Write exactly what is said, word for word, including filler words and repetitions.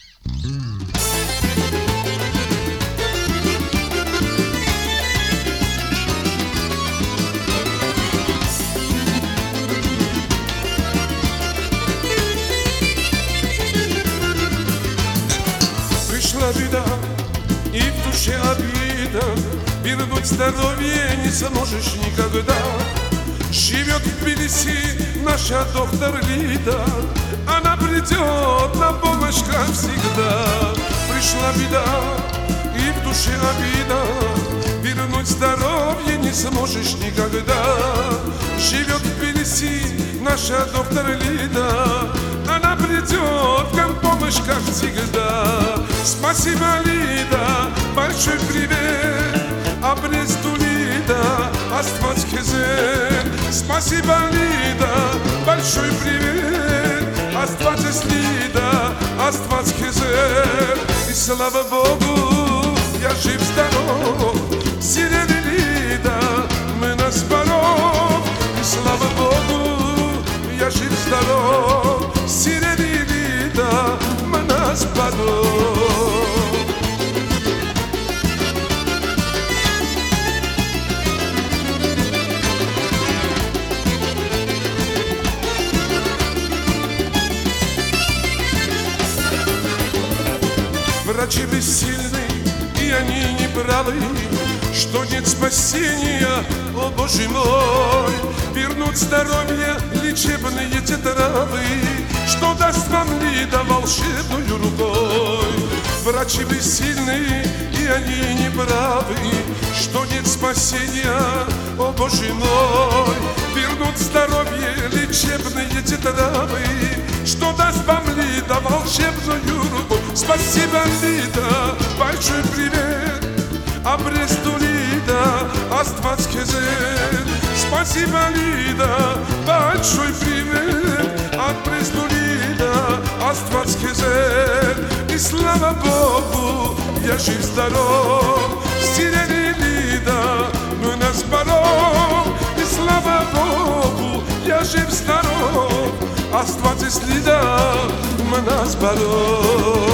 Пришла беда, и в душе обида, вернуть здоровье не сможешь никогда. Живет в Тбилиси наша доктор Лида, она придет на помощь, как всегда. Пришла беда, и в душе обида, вернуть здоровье не сможешь никогда. Живет в Тбилиси наша доктор Лида, она придет нам помощь, как всегда. Спасибо, Лида, большой привет, а Бресту Лида, Аствац Хезер. Спасибо, Лида, большой привет, Аствац Лида, Аствац Хезер. И слава Богу, я жив-здоров, сирени Лида, мы на споров. И слава Богу, я жив-здоров, сирени Лида, мы на споров. Врачи бессильны, и они не правы, что нет спасения, о Боже мой. Вернуть здоровье лечебные те травы, что даст вам Лида волшебную рукой. Врачи бессильны, и они не правы, что нет спасения, о Боже мой. Вернуть здоровье лечебные те травы, что даст вам Лида волшебную рукой. Спасибо, Лида, большой привет, а Бресту Лида, Аствац Хезер. Спасибо, Лида, большой привет, а Бресту Лида, Аствац Хезер. И слава Богу, я жив-здоров, сирени Лида, мы на споров. И слава Богу, я жив-здоров, Аствац Лида, мы на споров.